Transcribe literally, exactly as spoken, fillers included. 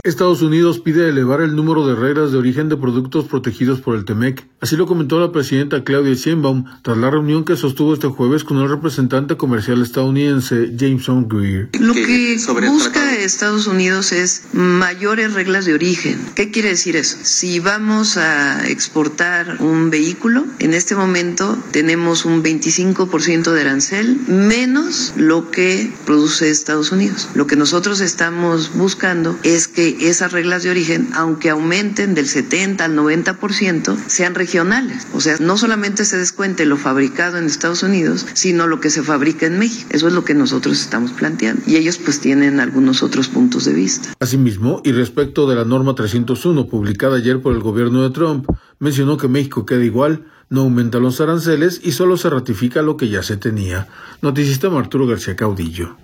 Estados Unidos pide elevar el número de reglas de origen de productos protegidos por el TEMEC. Así lo comentó la presidenta Claudia Sheinbaum tras la reunión que sostuvo este jueves con el representante comercial estadounidense Jameson Greer. Lo que busca Estados Unidos es mayores reglas de origen. ¿Qué quiere decir eso? Si vamos a exportar un vehículo, en este momento tenemos un veinticinco por ciento de arancel menos lo que produce Estados Unidos. Lo que nosotros estamos buscando es que esas reglas de origen, aunque aumenten del setenta al noventa por ciento, sean regionales. O sea, no solamente se descuente lo fabricado en Estados Unidos, sino lo que se fabrica en México. Eso es lo que nosotros estamos planteando. Y ellos pues tienen algunos otros puntos de vista. Asimismo, y respecto de la norma trescientos uno publicada ayer por el gobierno de Trump, mencionó que México queda igual, no aumenta los aranceles y solo se ratifica lo que ya se tenía. Noticista Arturo García Caudillo.